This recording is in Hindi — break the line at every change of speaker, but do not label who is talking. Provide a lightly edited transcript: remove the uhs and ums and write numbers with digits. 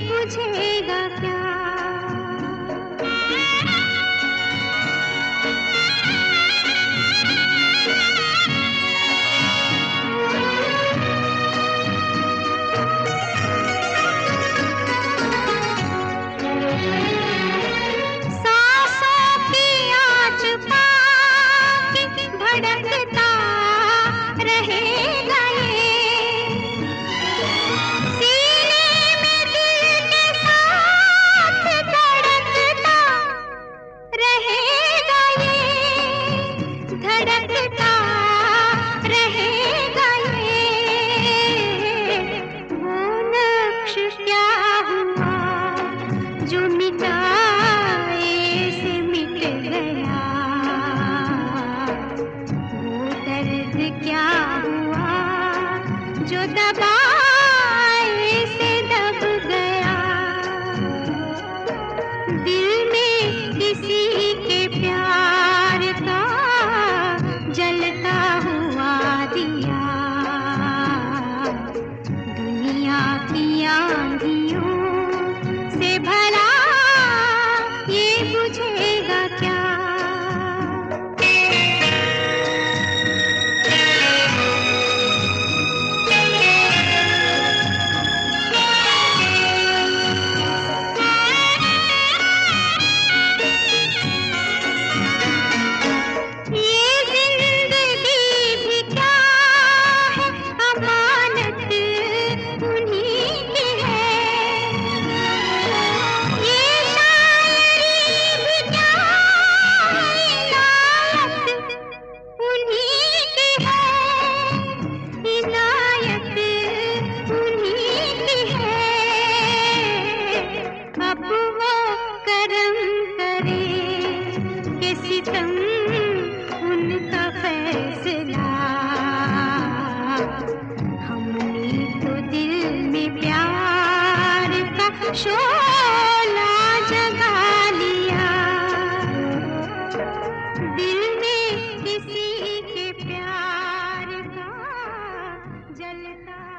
बुझेगा क्या? भड़कता रहेगा ये, सीने में दिल के साथ धड़कता रहेगा ये, धड़कता रहेगा ये। वो नक्श क्या हुआ जो मिटाए से मिट गया, क्या हुआ जो दबाए से दब गया। दिल में किसी के प्यार का जलता हुआ दिया, दुनिया की आंधियों से भला ये बुझेगा क्या? अब वो करम करे कि सितम उनका फैसला, हमने तो दिल में प्यार का शोला जगा लिया, दिल में किसी के प्यार का जलता